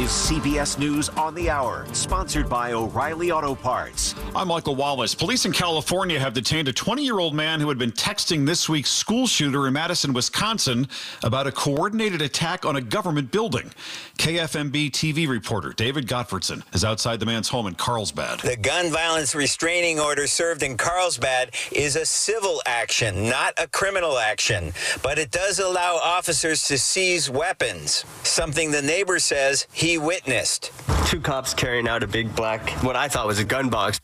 is CBS News on the Hour, sponsored by O'Reilly Auto Parts. I'm Michael Wallace. Police in California have detained a 20-year-old man who had been texting this week's school shooter in Madison, Wisconsin, about a coordinated attack on a government building. KFMB TV reporter David Gottfredson is outside the man's home in Carlsbad. The gun violence restraining order served in Carlsbad is a civil action, not a criminal action. But it does allow officers to seize weapons, something the neighbor says he witnessed. Two cops carrying out a big black, what I thought was a gun box.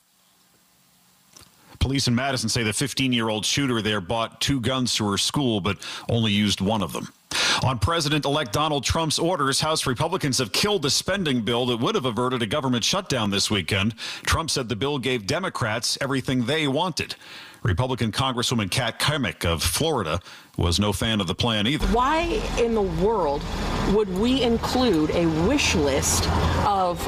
Police in Madison say the 15-year-old shooter there bought two guns to her school, but only used one of them. On President-elect Donald Trump's orders, House Republicans have killed the spending bill that would have averted a government shutdown this weekend. Trump said the bill gave Democrats everything they wanted. Republican Congresswoman Kat Cammack of Florida was no fan of the plan either. Why in the world would we include a wish list of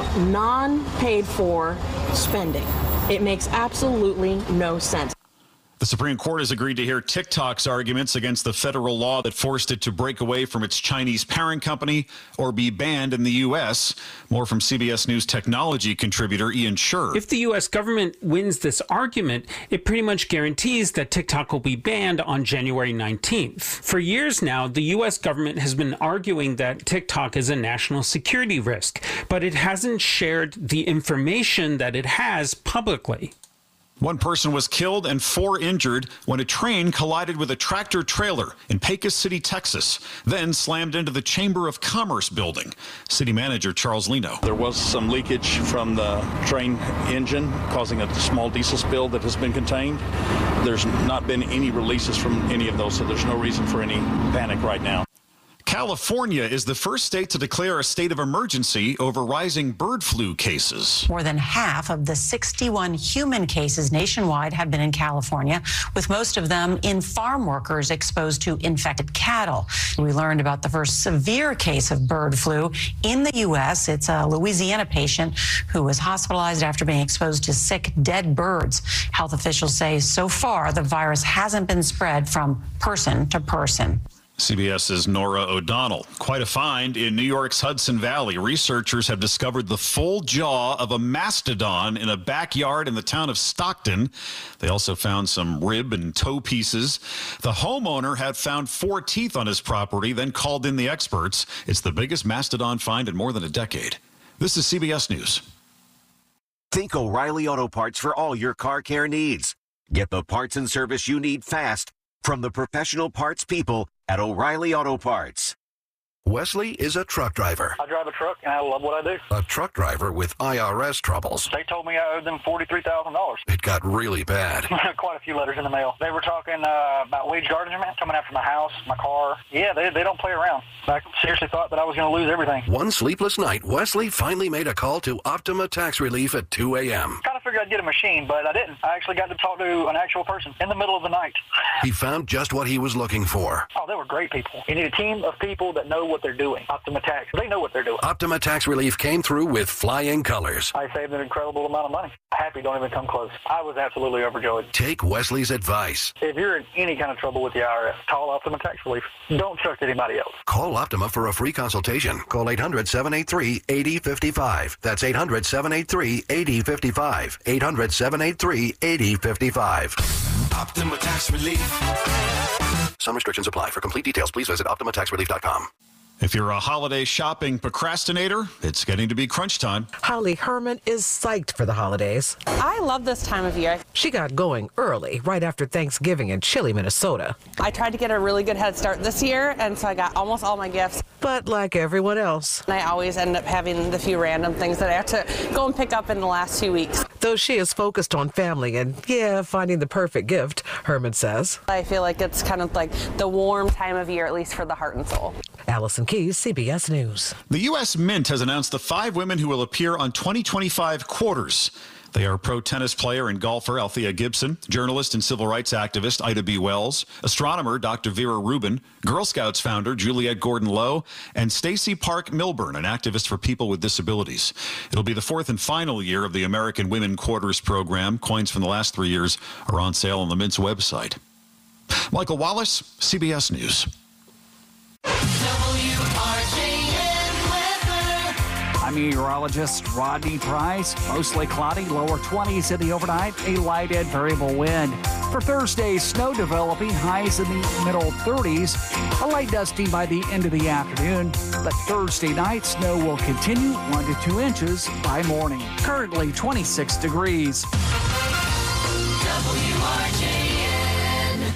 non-paid-for spending? It makes absolutely no sense. The Supreme Court has agreed to hear TikTok's arguments against the federal law that forced it to break away from its Chinese parent company or be banned in the U.S. More from CBS News technology contributor Ian Sherr. If the U.S. government wins this argument, it pretty much guarantees that TikTok will be banned on January 19th. For years now, the U.S. government has been arguing that TikTok is a national security risk, but it hasn't shared the information that it has publicly. One person was killed and 4 injured when a train collided with a tractor trailer in Pecos City, Texas, then slammed into the Chamber of Commerce building. City manager Charles Leno. There was some leakage from the train engine causing a small diesel spill that has been contained. There's not been any releases from any of those, so there's no reason for any panic right now. California is the first state to declare a state of emergency over rising bird flu cases. More than half of the 61 human cases nationwide have been in California, with most of them in farm workers exposed to infected cattle. We learned about the first severe case of bird flu in the U.S. It's a Louisiana patient who was hospitalized after being exposed to sick, dead birds. Health officials say so far the virus hasn't been spread from person to person. CBS's Nora O'Donnell. Quite a find in New York's Hudson Valley. Researchers have discovered the full jaw of a mastodon in a backyard in the town of Stockton. They also found some rib and toe pieces. The homeowner had found 4 teeth on his property, then called in the experts. It's the biggest mastodon find in more than a decade. This is CBS News. Think O'Reilly Auto Parts for all your car care needs. Get the parts and service you need fast from the professional parts people at O'Reilly Auto Parts. Wesley is a truck driver. I drive a truck, and I love what I do. A truck driver with IRS troubles. They told me I owed them $43,000. It got really bad. Quite a few letters in the mail. They were talking about wage garnishment, coming after my house, my car. Yeah, they don't play around. I seriously thought that I was going to lose everything. One sleepless night, Wesley finally made a call to Optima Tax Relief at 2 a.m. Kind of figured I'd get a machine, but I didn't. I actually got to talk to an actual person in the middle of the night. He found just what he was looking for. Oh, they were great people. You need a team of people that know what they're doing. Optima Tax, they know what they're doing. Optima Tax Relief came through with flying colors. I saved an incredible amount of money. Happy don't even come close. I was absolutely overjoyed. Take Wesley's advice. If you're in any kind of trouble with the IRS, call Optima Tax Relief. Don't trust anybody else. Call Optima for a free consultation. Call 800-783-8055. That's 800-783-8055. 800-783-8055. Optima Tax Relief. Some restrictions apply. For complete details, please visit OptimaTaxRelief.com. If you're a holiday shopping procrastinator, it's getting to be crunch time. Holly Herman is psyched for the holidays. I love this time of year. She got going early, right after Thanksgiving in chilly Minnesota. I tried to get a really good head start this year, and so I got almost all my gifts. But like everyone else, I always end up having the few random things that I have to go and pick up in the last 2 weeks. Though she is focused on family and, finding the perfect gift, Herman says. I feel like it's kind of like the warm time of year, at least for the heart and soul. Allison Keyes, CBS News. The U.S. Mint has announced the 5 women who will appear on 2025 quarters. They are pro tennis player and golfer Althea Gibson, journalist and civil rights activist Ida B. Wells, astronomer Dr. Vera Rubin, Girl Scouts founder Juliette Gordon-Low, and Stacey Park Milburn, an activist for people with disabilities. It'll be the 4th and final year of the American Women Quarters program. Coins from the last 3 years are on sale on the Mint's website. Michael Wallace, CBS News. WRJN weather. I'm meteorologist Rodney Price. Mostly cloudy, lower 20s in the overnight, a light and variable wind. For Thursday, snow developing, highs in the middle 30s, a light dusting by the end of the afternoon. But Thursday night, snow will continue 1 to 2 inches by morning. Currently 26 degrees. WRJN.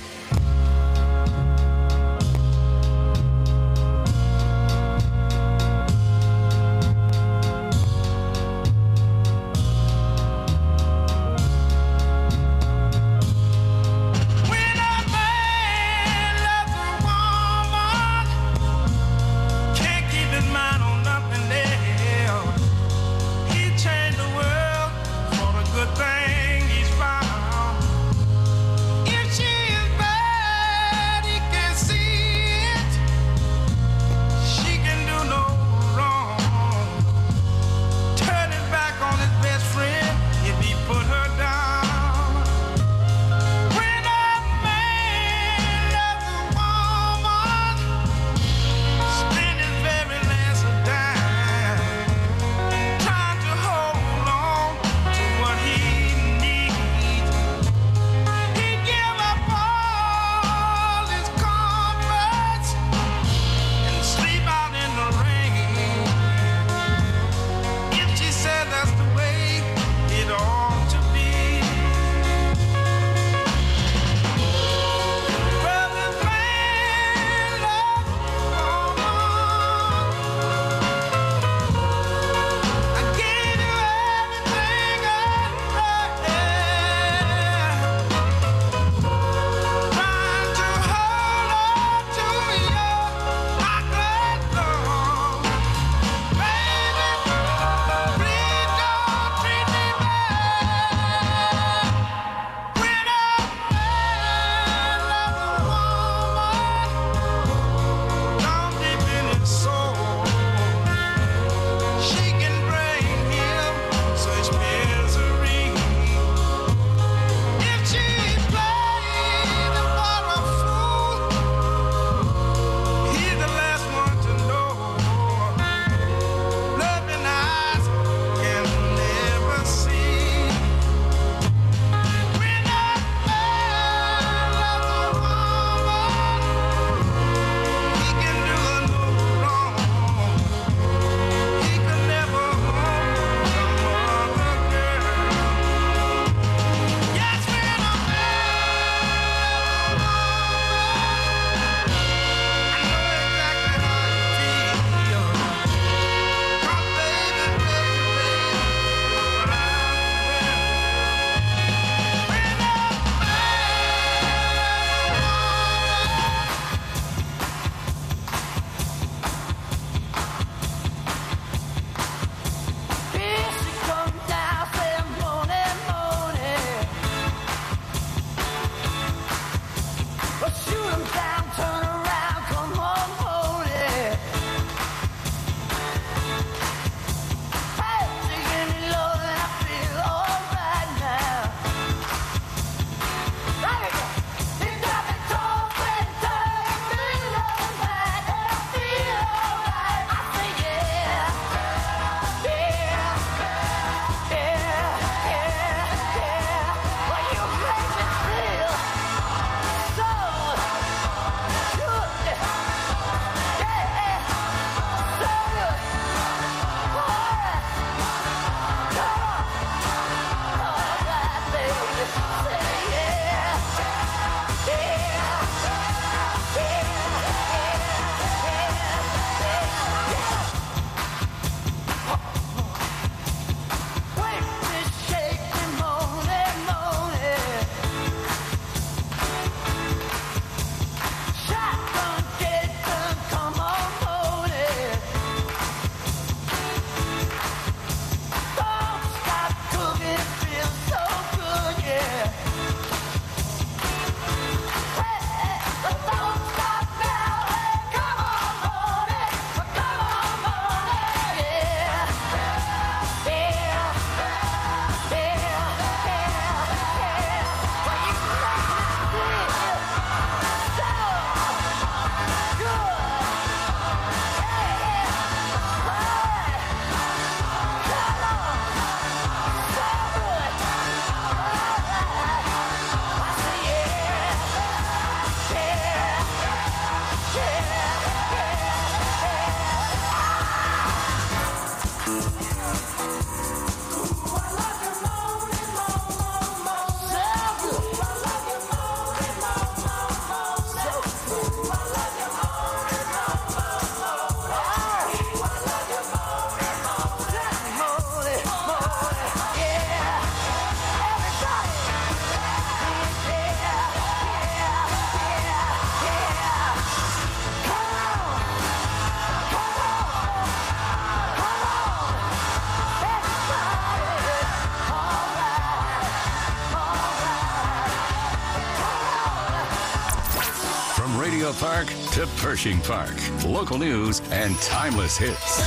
Radio Park to Pershing Park. Local news and timeless hits.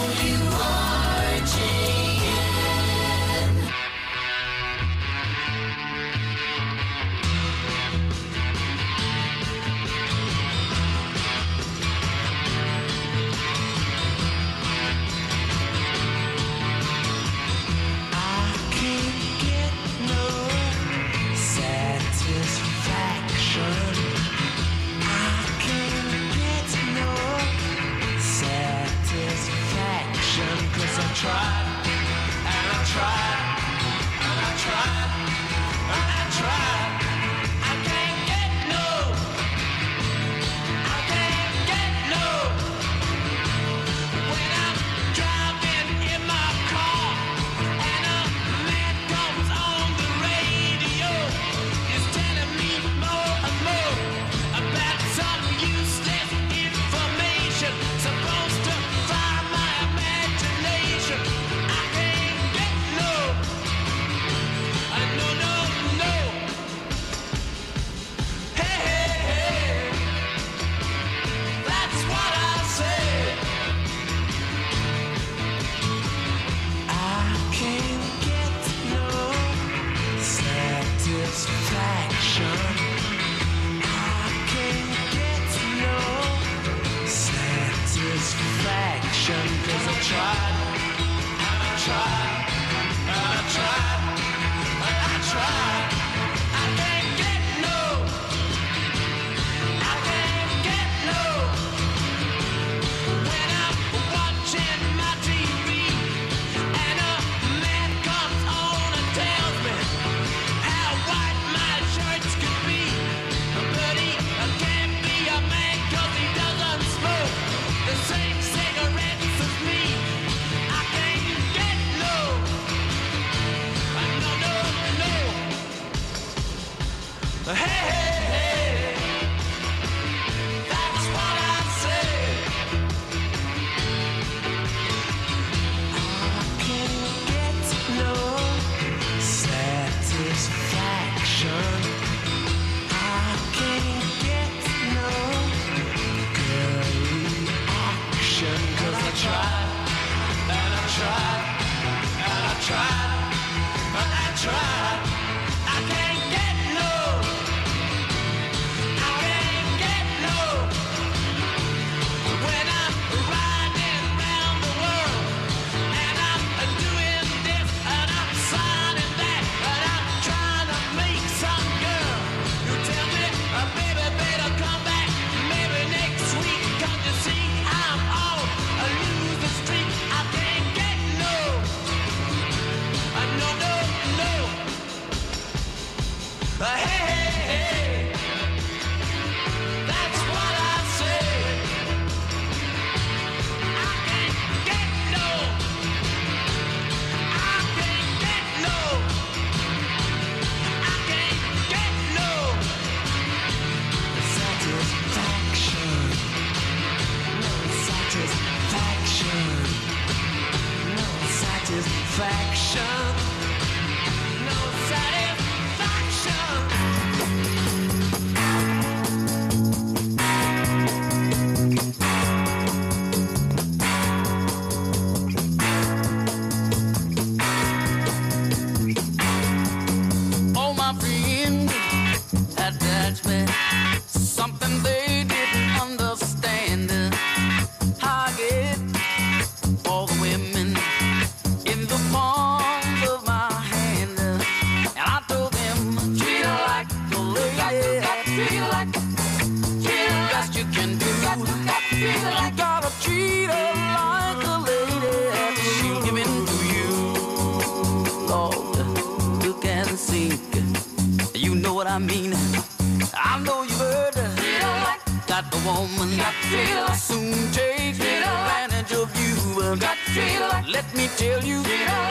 Let me tell you,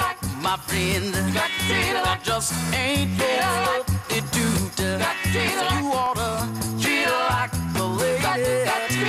my friend, that just ain't what they do to. So you oughta treat her like a lady.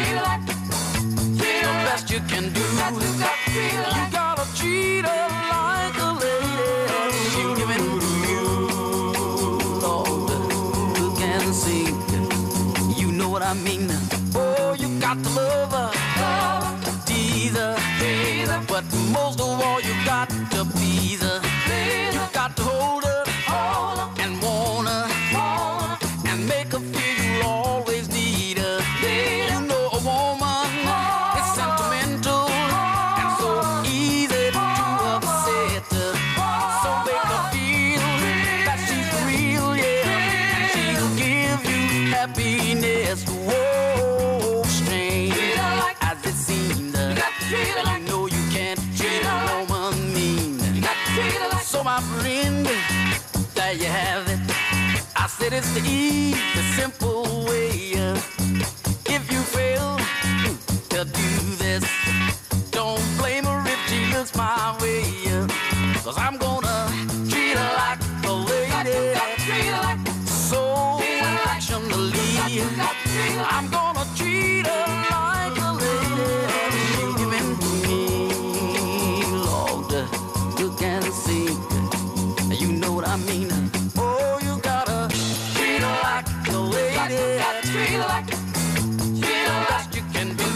The best you can do. You gotta treat her like a lady. She'll give it to you, Lord, who can sing. You know what I mean. Oh, you got to love her, tease her, but most of all, you got to please her. You got to hold her and want her and make her feel you always need her. You know a woman is sentimental and so easy to upset her. So make her feel that she's real, yeah, and she'll give you happiness. Whoa, strange as it seems, you know you can't treat a woman mean. So my friend, there you have it. I said it's the easy, simple way. If you fail to do this, don't blame her if she looks my way. 'Cause I'm gonna treat her like a lady, so affectionately. I'm gonna treat her like a lady. She'll give in to me, Lord, look and see. You know what I mean? Oh, you gotta treat her like a lady. Treat her like best you can do.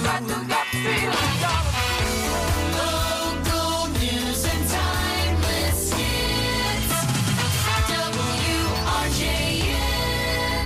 Local news and timeless hits. WRJN.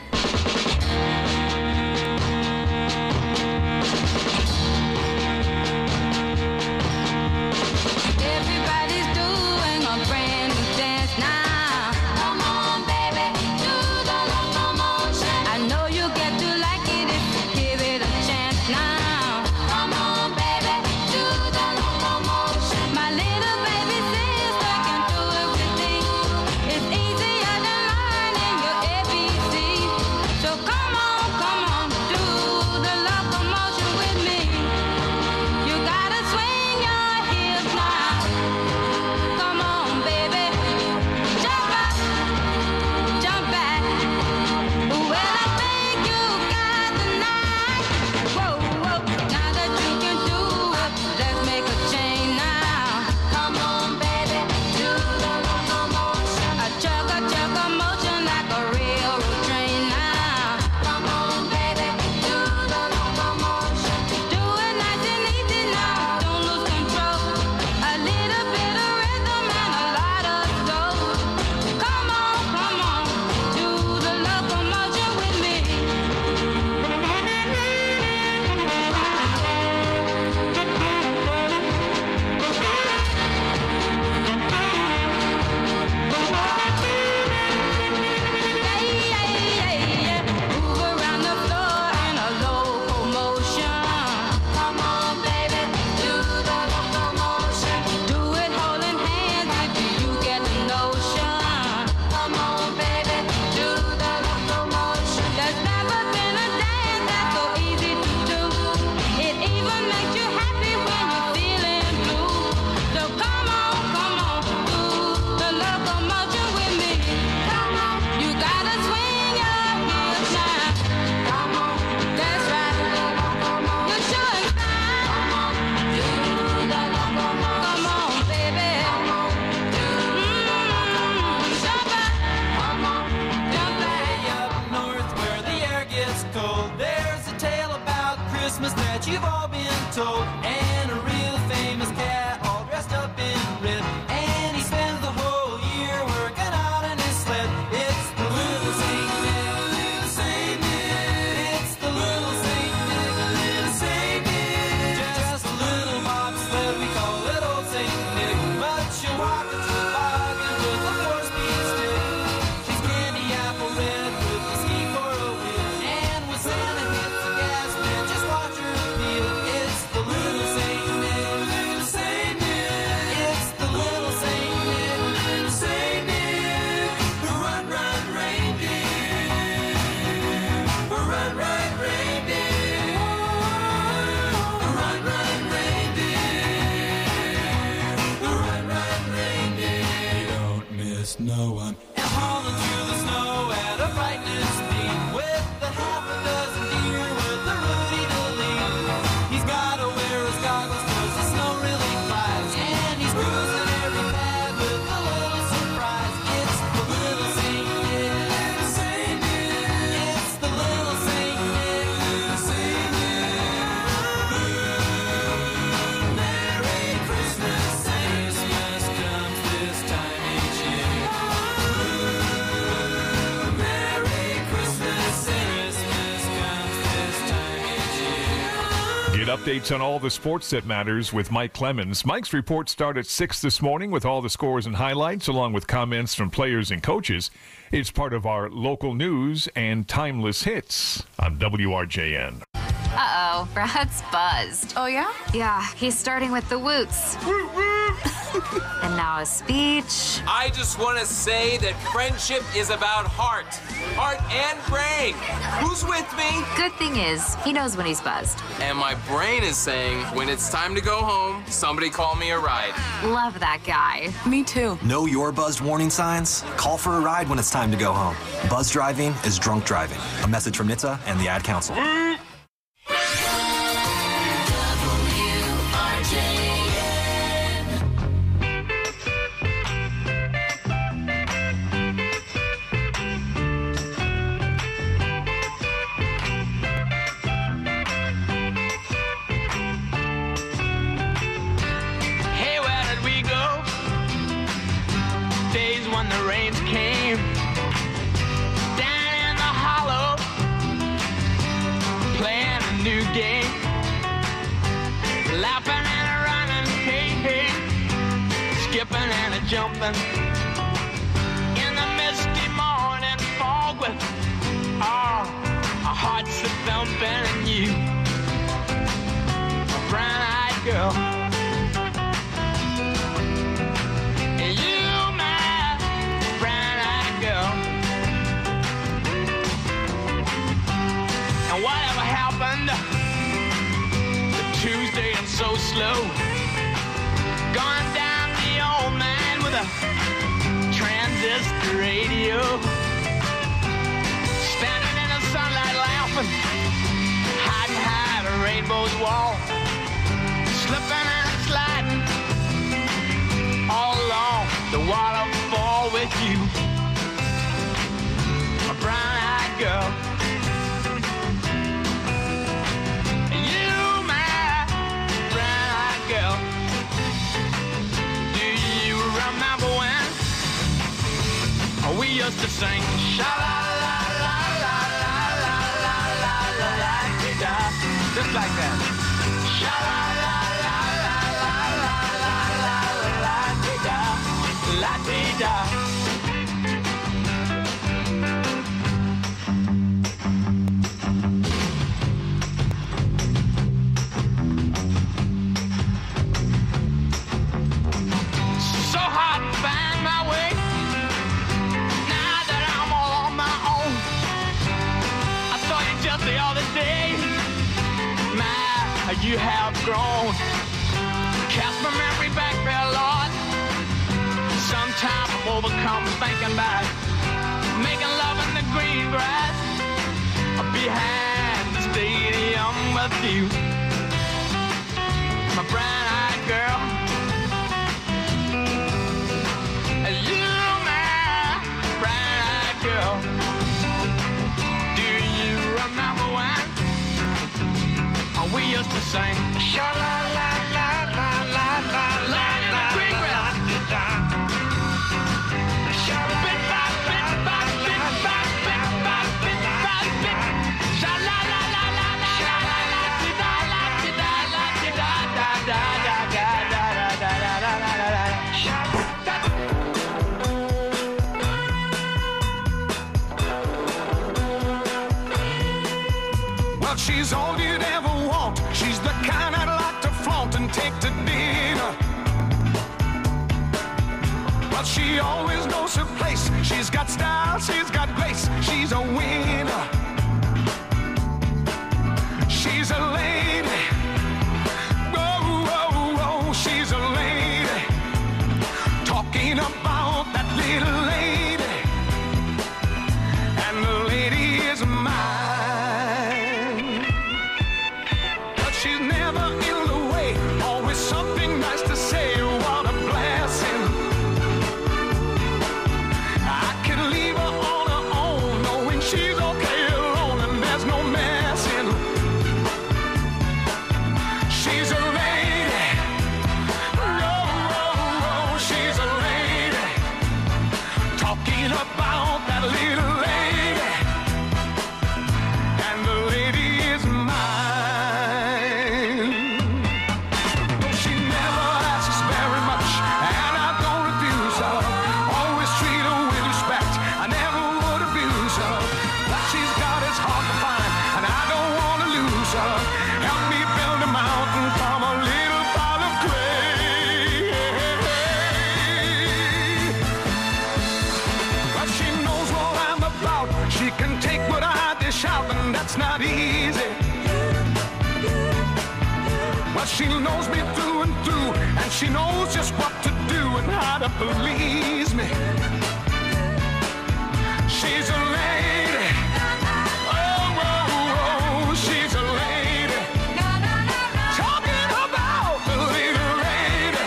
Everybody's doing a brand new dance now. Come on, baby, do the locomotion. I know you get to like it if you give it a chance now. Come on, baby, do the locomotion. My little baby sister can do it with me. It's easier than learning your ABC. So come on, do the locomotion with me. You gotta swing your hips now. Come on, baby, jump up, jump back. Well, I think you got the knack. Whoa, whoa, now that you can do it, let's make a change now. Come on, baby, do the locomotion. A chugga motion like a railroad train now. Come on, baby, do the locomotion. Do it nice and easy now, don't lose control. A little bit of rhythm and a lot of soul. Come on, do the locomotion with me. Move around the floor in a locomotion. Come on, baby, do the locomotion. Do it holding hands if you get the notion. Come on, baby, do the locomotion. There's never been a dance that's so easy to do. It even makes you happy when you're feeling blue. So come on, do the locomotion with me. Come on, you gotta swing your hips now. Come on, that's right. You should find. Do the locomotion. Come on, baby. Jump up. Jump back. Way up north where the air gets cold, there's a tale about Christmas that you've all been told. And a real famous cat all dressed up in red, and he spends the whole year working out on his sled. It's the little Saint Nick, little Saint Nick. It's the little Saint Nick, little Saint Nick. Just a little bobsled, we call it old Saint Nick. But she'll walk into the bargain with a 4-speed stick. She's candy apple red with a ski for a wheel. And when Santa hits the gas, man, just watch her appeal. It's the little Saint Get updates on all the sports that matters with Mike Clemens. Mike's report starts at 6 this morning with all the scores and highlights, along with comments from players and coaches. It's part of our local news and timeless hits on WRJN. Uh-oh, Brad's buzzed. Oh, yeah? Yeah, he's starting with the woots. And now a speech. I just want to say that friendship is about heart and brain. Who's with me? Good thing is, he knows when he's buzzed. And my brain is saying, when it's time to go home, somebody call me a ride. Love that guy. Me too. Know your buzzed warning signs? Call for a ride when it's time to go home. Buzz driving is drunk driving. A message from NHTSA and the Ad Council. When the rains came down in the hollow, playing a new game, laughing and a running, hey, hey, skipping and a jumping in the misty morning fog with our hearts a thumping, and you, a brown-eyed girl. And whatever happened to Tuesday and so slow, going down the old man with a transistor radio, standing in the sunlight laughing, hiding behind a rainbow's wall, slipping and sliding all along the waterfall with you, a brown-eyed girl. We used to sing sha-la-la-la-la-la-la-la-la-la-la-la-la-la, just like that. Sha-la-la-la-la-la-la-la-la-la-la-la-la-la-la. So hard to find my way. The other day, my, you have grown. Cast my memory back there, Lord. Sometimes I'm overcome thinking about making love in the green grass behind the stadium with you, my brown-eyed girl. You, my brown-eyed girl. Remember when we used to sing sha-la-la-la-la-la-la-la in the green grass. Bit by bit by bit by bit by bit by bit. Well, she's all you'd ever want. She's the kind I'd like to flaunt and take to dinner. But she always knows her place. She's got style, she's got grace. She's a winner. She's a lady. Oh, oh, oh, she's a lady. Talking about that little lady. And the lady is mine. But she's never in the way. Always something nice to say. What a blessing. I can leave her on her own, knowing she's okay alone and there's no messing. She's a lady. Oh, oh, oh, she's a lady. but she knows me through and through, and she knows just what to do and how to please me. She's a lady. Oh, oh, oh, she's a lady. Talking about the little lady,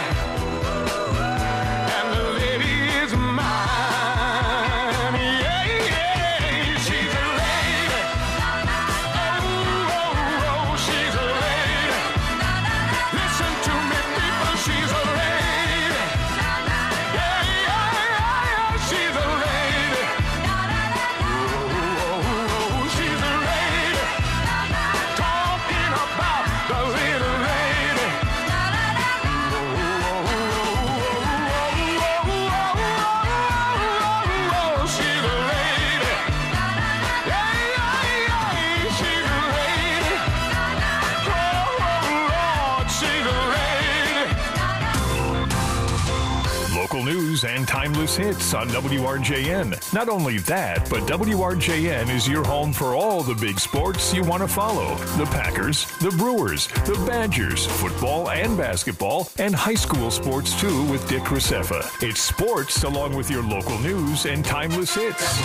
and the lady is mine. Yeah, yeah, she's a lady. Oh, oh, oh, she's a lady. Listen to me, people, she's a lady. Yeah, yeah, yeah, she's a lady. Oh, oh, oh, she's a lady. Talking about the little lady. Oh, she's a lady. Yeah, yeah, yeah, she's a lady. Oh, Lord, she's a lady. Local news and timeless hits on WRJN. Not only that, but WRJN is your home for all the big sports you want to follow. The Packers, the Brewers, the Badgers, football and basketball, and high school sports too with Dick Recefa. It's sports along with your local news and timeless hits.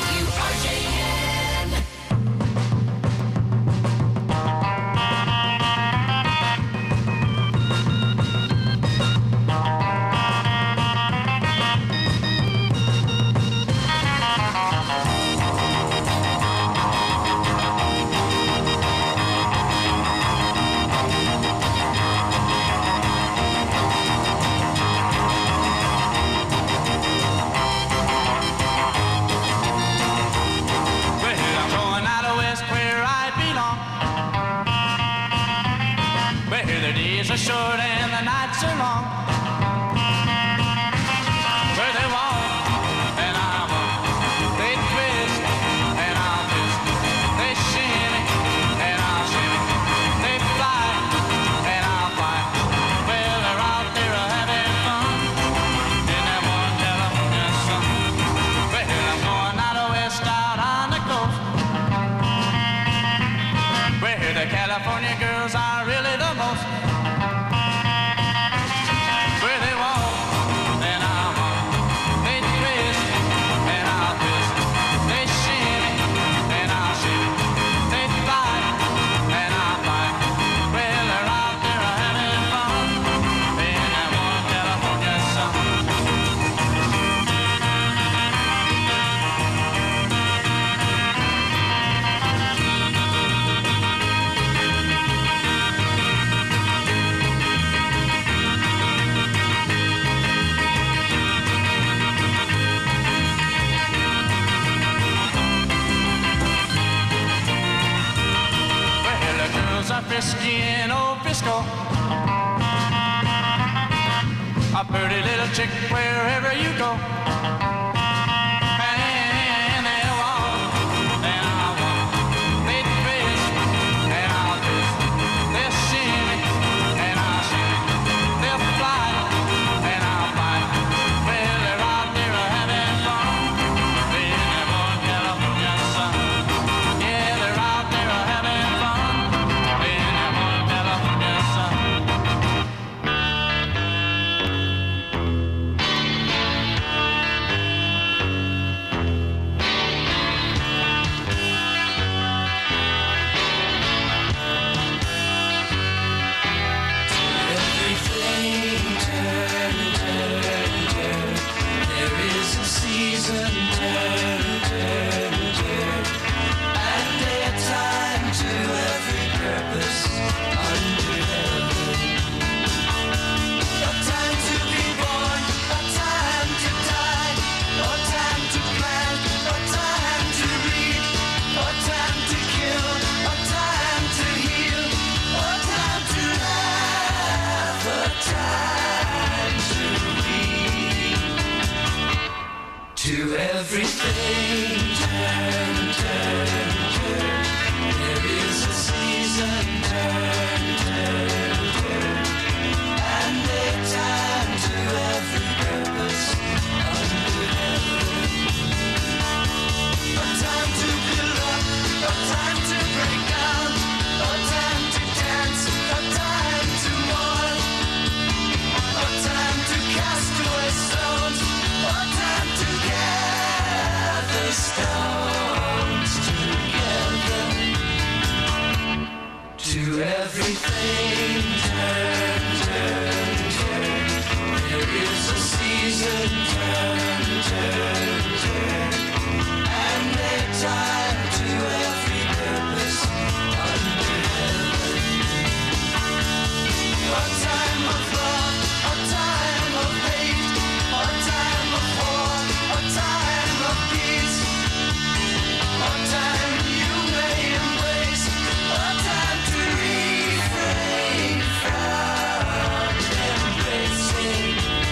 Well, I'm going out of west where I belong. Where the days are short and the nights are long. Where they walk and I walk, they twist and I'll twist, they shimmy and I'll shimmy, they fly and I'll fly. Well, they're out there having fun in that one California sun. Well, I'm going out of west out on the coast, where the California girls are really the most. Where they walk and I walk, they twist and I'll twist, they shimmy and I'll shimmy, they fly and I'll fly. Well, they're out there having fun in that one California sun. Well, the girls are frisky in old Frisco. A pretty little chick wherever you go. And they walk and I'll walk, they twist and I'll twist, they shimmy and I'll shimmy, they'll fly and I'll fly. Well, they're out there having fun in that one California sun. Yeah, they're out there having fun in that one California sun. Everything turn, turn, turn. There is a season, turn, turn, turn. And a time to every purpose under heaven. A time to be born, a time to die, a time to plant, a time to reap, a time to kill, a time to heal, a time to laugh, a time to weep. To everything turn, turn, turn. There is a season, turn, turn, turn. And a time to every purpose under heaven. A time to build up, a time to break down, a time to dance, a time to walk. To everything, turn, turn, turn. There is a season, turn, turn, turn. And a time to every purpose under heaven. A time of love, a time of hate, a time of war, a time of peace, a time you may embrace, a time to refrain from embracing.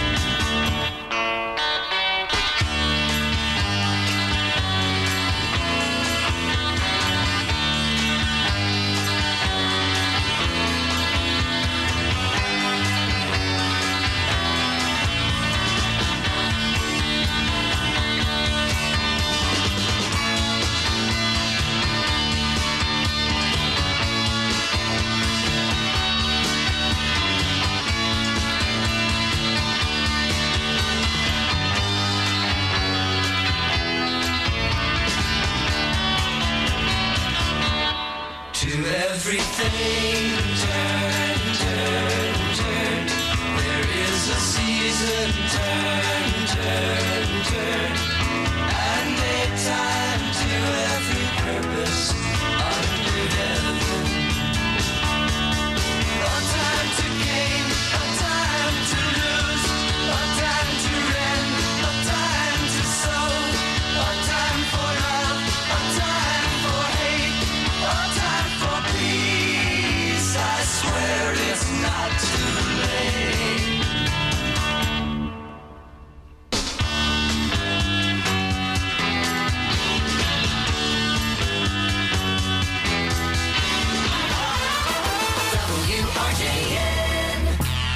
To everything, turn, turn, turn. There is a season, turn, turn, turn. And a time to every purpose under heaven. A time to gain, a time to lose, a time to rend, a time to sow, a time for love, a time for hate, a time for peace. I swear it's not too late. WRJN.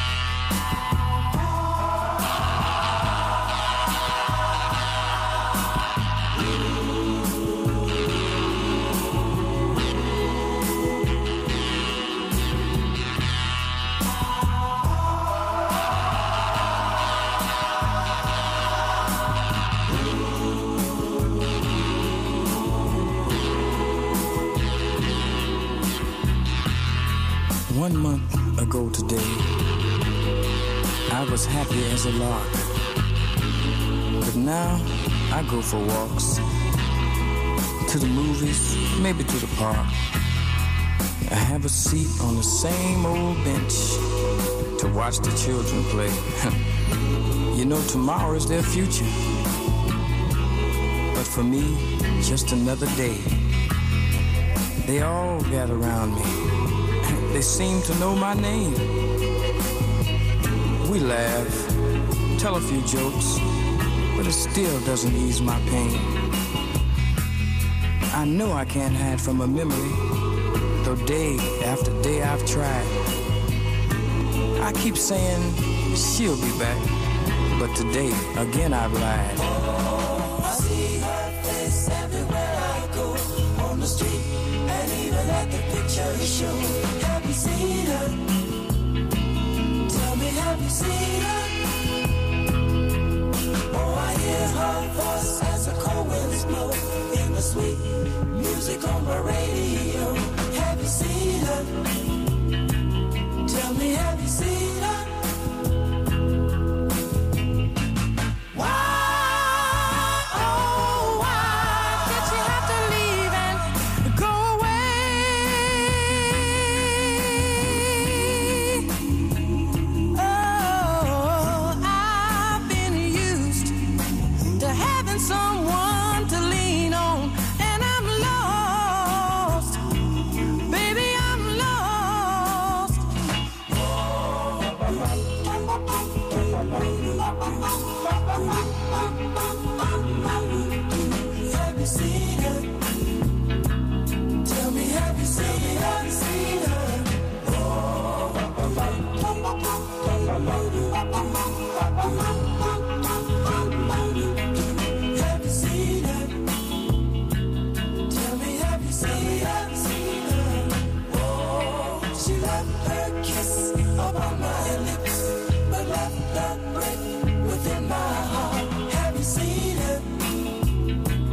One month ago today, I was happy as a lark. But now I go for walks, to the movies, maybe to the park. I have a seat on the same old bench to watch the children play. You know, tomorrow is their future. But for me, just another day. They all gather around me. They seem to know my name. We laugh, tell a few jokes, but it still doesn't ease my pain. I know I can't hide from a memory, though day after day I've tried. I keep saying she'll be back, but today again I've lied. Oh, I see her face everywhere I go, on the street and even at the picture show. Have you seen her? Tell me, have you seen her? Oh, I hear her voice as the cold winds blow in the sweet music on my radio. Have you seen her? Tell me, have you seen her? Why?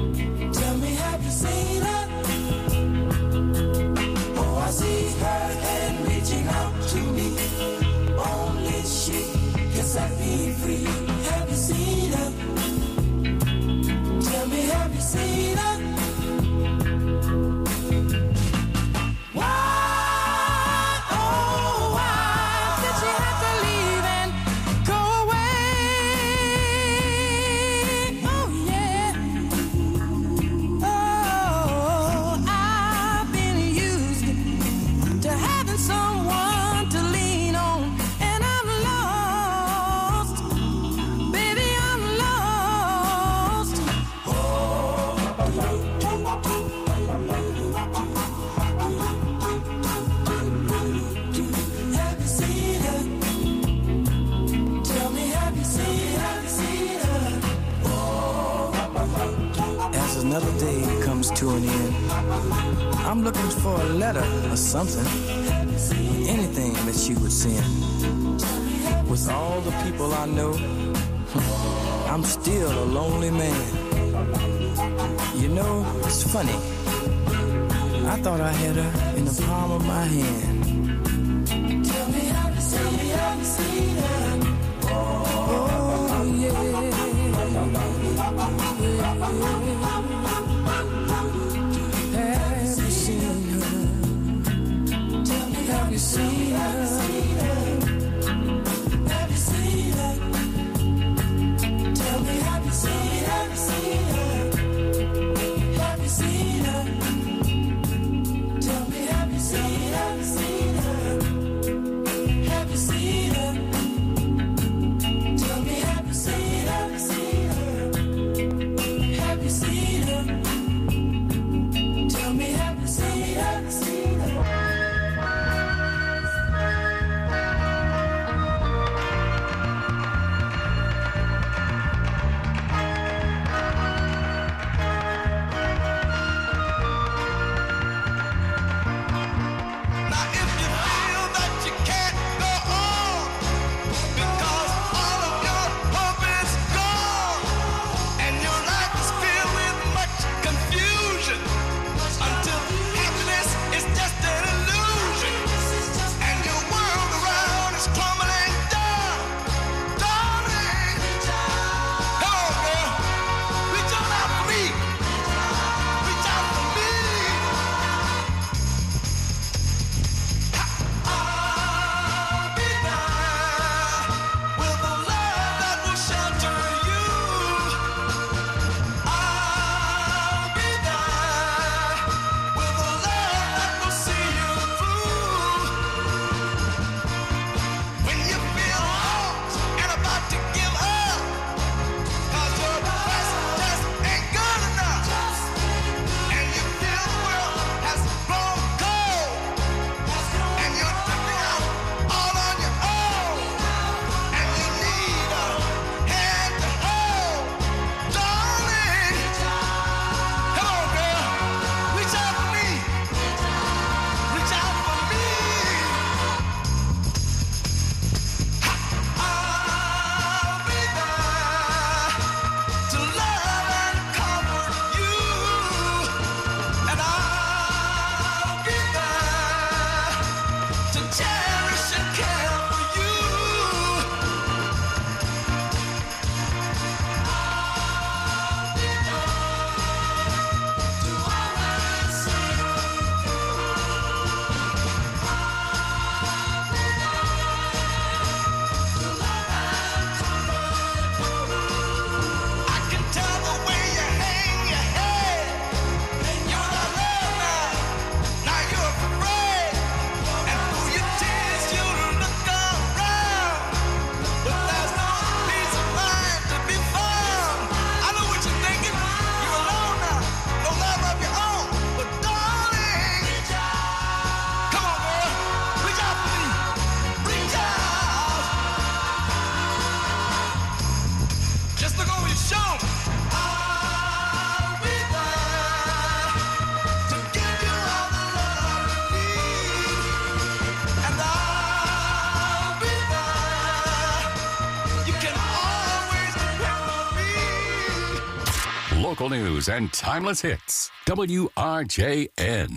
Have you seen her? Oh, I see her. comes to an end, I'm looking for a letter or something, anything that you would send. With all the people I know, I'm still a lonely man. You know, it's funny. I thought I had her in the palm of my hand. Tell me, have you seen her? Oh, yeah. Have you seen her? Tell me, have you seen her? Have you seen her? Tell me, have you seen her? Have you seen her? Tell me, have you seen her? Have you seen her? Tell me, have you seen her? Have you seen her? Tell me, have you seen her? Local news and timeless hits. WRJN.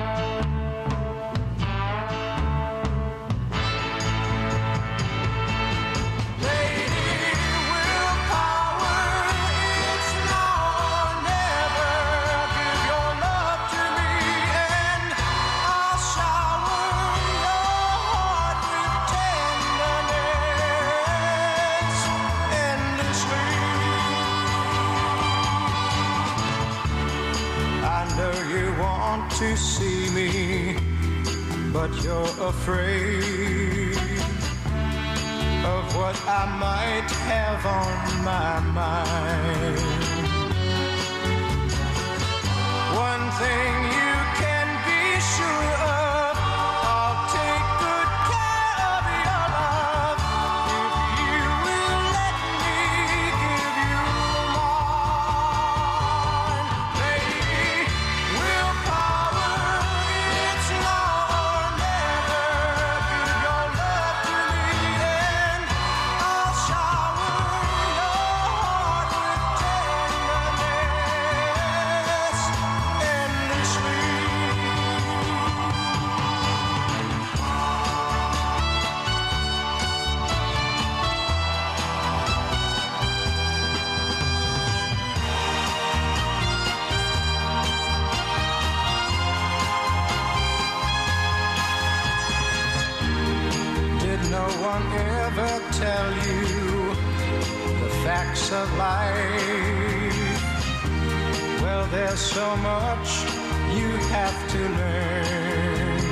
To see me, but you're afraid of what I might have on my mind. One thing you can be sure of, I'll take good care of your love if you will let me give you mine. Baby, no one ever tell you the facts of life? Well, there's so much you have to learn,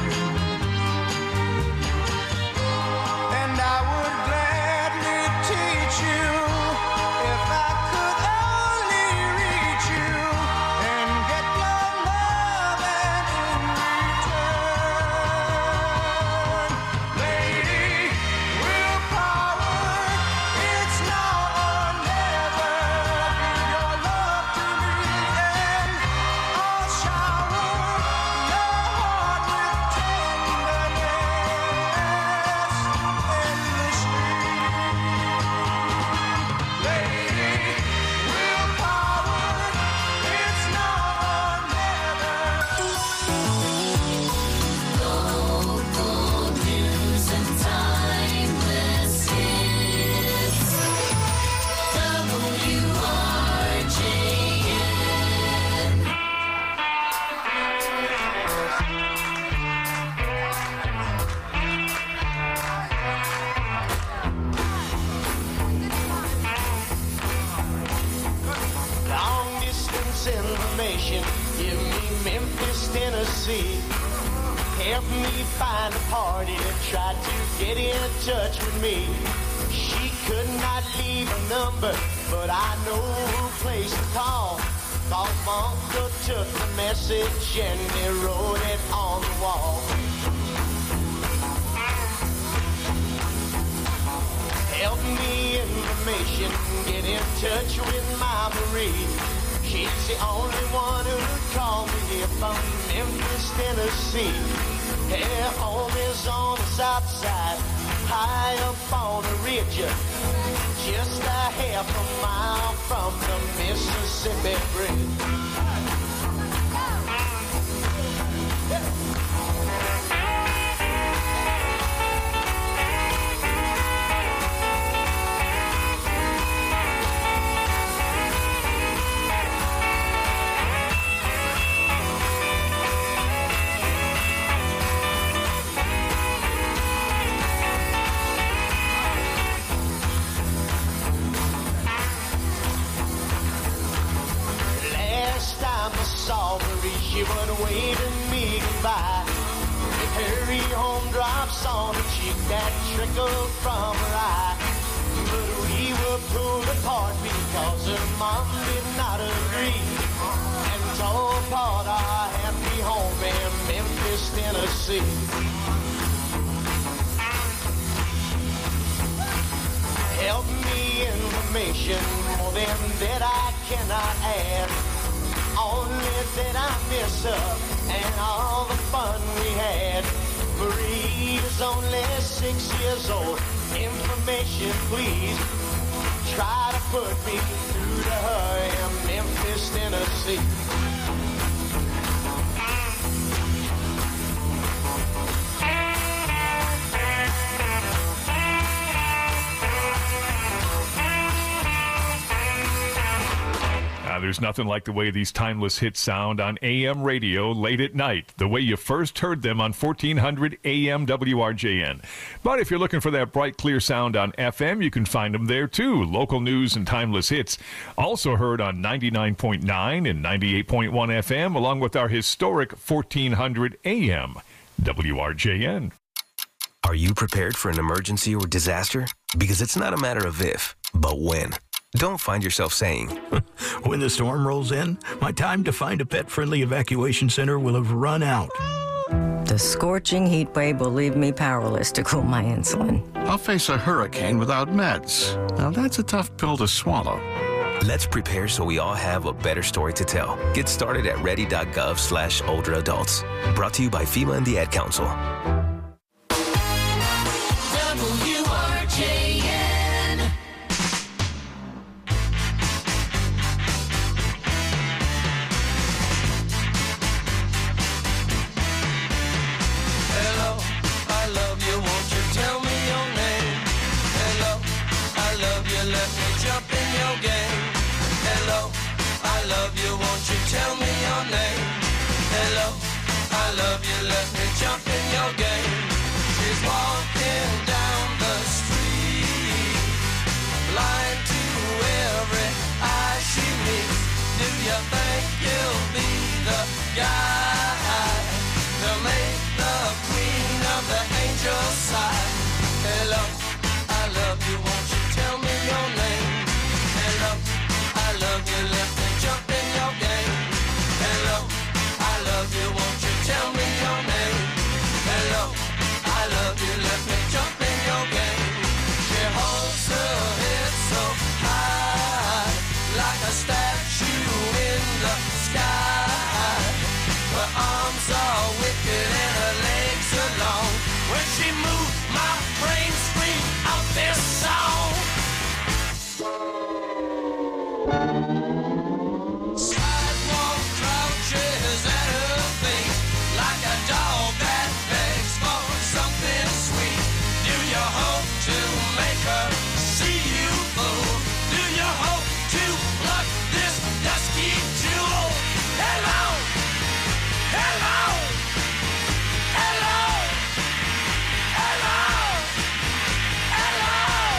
and I would gladly teach you if I could only reach you and get your love and in return. Lady, willpower, it's now or never. Give your love to me and I'll shower your heart with tenderness endlessly. Lady, willpower, it's now or never. Local news and timeless hits. WRJN. Long distance information, give me Memphis, Tennessee. Help me find a party that tried to get in touch with me. She could not leave a number, but I know who place to call. Cause my uncle took the message and he wrote it on the wall. Help me information, get in touch with my Marie. She's the only one who'd call me here from Memphis, Tennessee. Her home is on the south side, high up on a ridge, just a half a mile from the Mississippi Bridge. Last time I saw Marie, she was waving me goodbye. With her home drops on her cheek that trickled from her eye. But we were pulled apart because her mom did not agree and tore apart our happy home in Memphis, Tennessee. Help me information, more than that I cannot add. Only that I miss her and all the fun we had. Marie is only 6 years old. Information, please. Try to put me through to her in Memphis, Tennessee. There's nothing like the way these timeless hits sound on AM radio late at night, the way you first heard them on 1400 AM WRJN. But if you're looking for that bright, clear sound on FM, you can find them there too. Local news and timeless hits, also heard on 99.9 and 98.1 FM, along with our historic 1400 AM WRJN. Are you prepared for an emergency or disaster? Because it's not a matter of if, but when. Don't find yourself saying, when the storm rolls in, my time to find a pet-friendly evacuation center will have run out. The scorching heat wave will leave me powerless to cool my insulin. I'll face a hurricane without meds. Now that's a tough pill to swallow. Let's prepare so we all have a better story to tell. Get started at ready.gov/older adults. Brought to you by FEMA and the Ad Council. WRJN. Hello, I love you, won't you tell me your name? Hello, I love you, let me jump in your game. Hello, I love you, won't you tell me your name? Hello, I love you, let me jump in your game. She's walking down your side. Hello, I love you, won't you tell me your name? Hello, I love you, let me jump in your game. Hello, I love you, won't you tell me your name? Hello, I love you, let me jump in your game. She holds her head so high, like a statue in the sky. Her arms are wicked and her legs are long. When she moves, my brain screams out this song. Sidewalk crouches at her feet, like a dog that begs for something sweet. Do you hope to make her see you, fool? Do you hope to pluck this dusky jewel? Hello, hello, hello, hello, hello.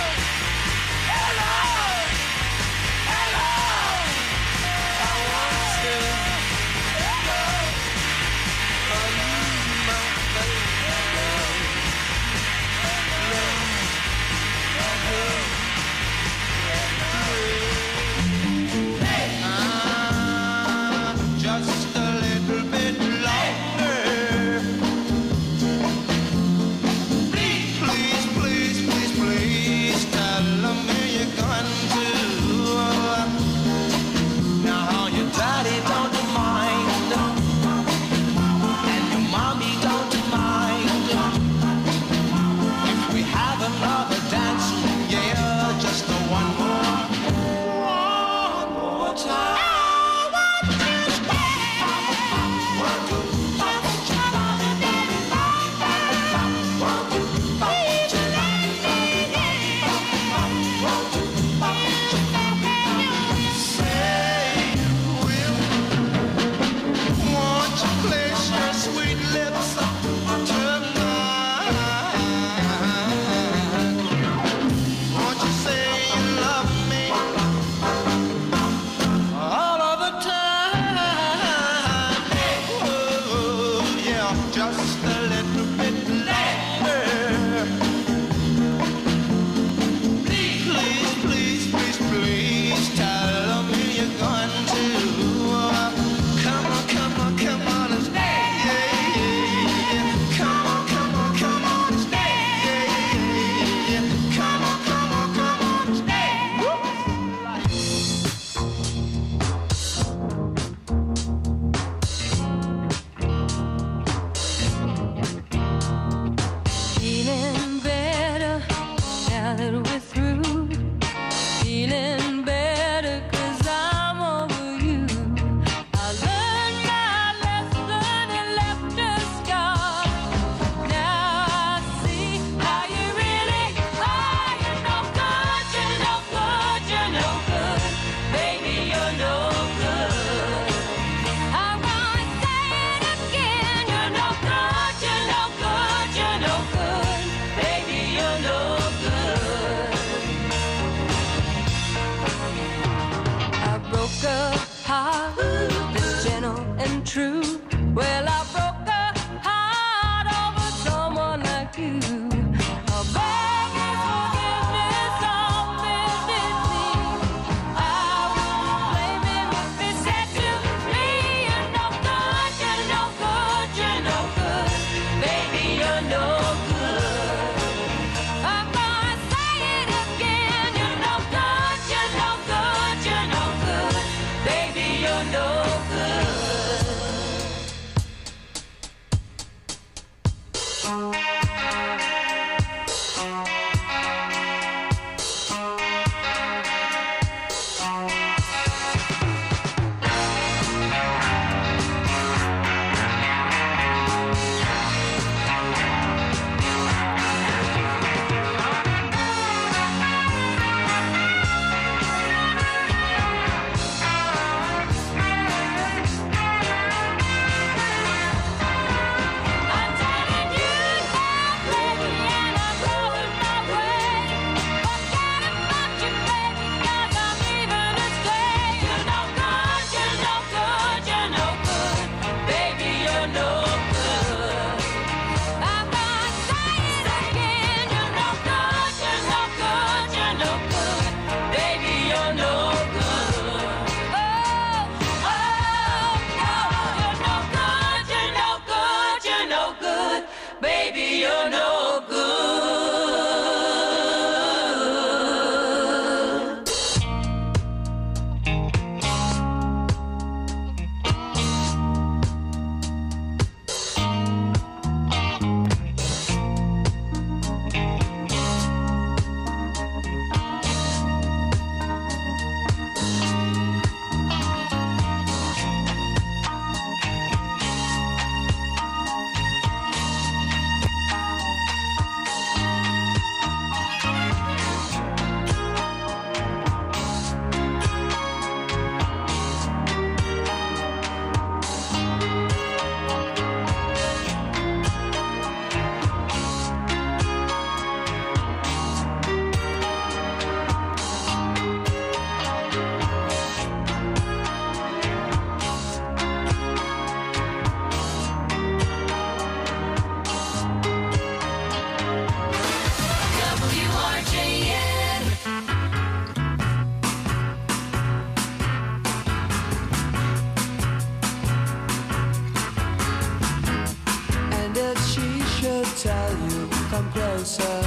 closer.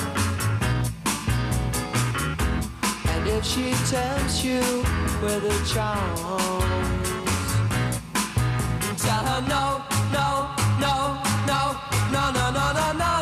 And if she tempts you with her charms, tell her no, no, no, no, no, no, no, no, no.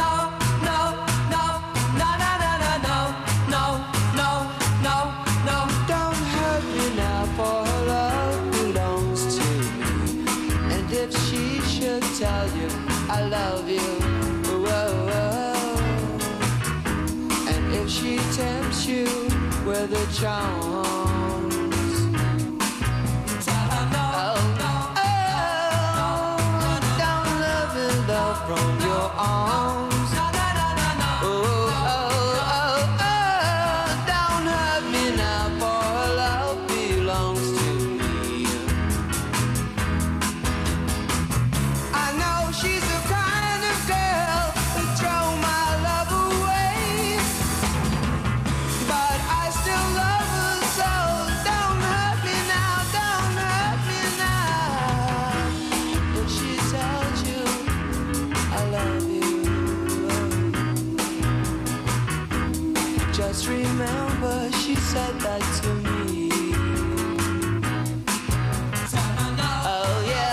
Tell you I love you, whoa, whoa. And if she tempts you with her charms, tell her no, no, don't let me love from your arms. Oh, don't hurt me now, for her love belongs to me. She's the kind of girl who throw my love away, but I still love her, so don't hurt me now, don't hurt me now. If she tells you I love you, just remember she said that to me. Oh yeah.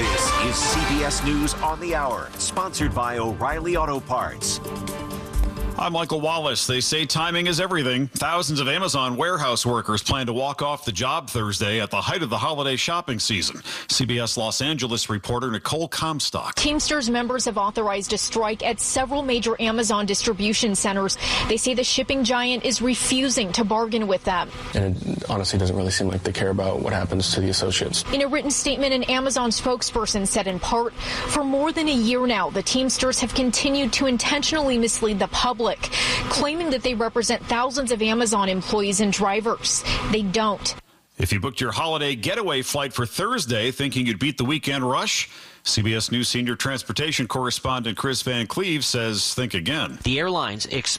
CBS News on the Hour, sponsored by O'Reilly Auto Parts. I'm Michael Wallace. They say timing is everything. Thousands of Amazon warehouse workers plan to walk off the job Thursday at the height of the holiday shopping season. CBS Los Angeles reporter Nicole Comstock. Teamsters members have authorized a strike at several major Amazon distribution centers. They say the shipping giant is refusing to bargain with them. And it honestly doesn't really seem like they care about what happens to the associates. In a written statement, an Amazon spokesperson said in part, for more than a year now, the Teamsters have continued to intentionally mislead the public, claiming that they represent thousands of Amazon employees and drivers. They don't. If you booked your holiday getaway flight for Thursday thinking you'd beat the weekend rush, CBS News senior transportation correspondent Chris Van Cleve says think again. The airlines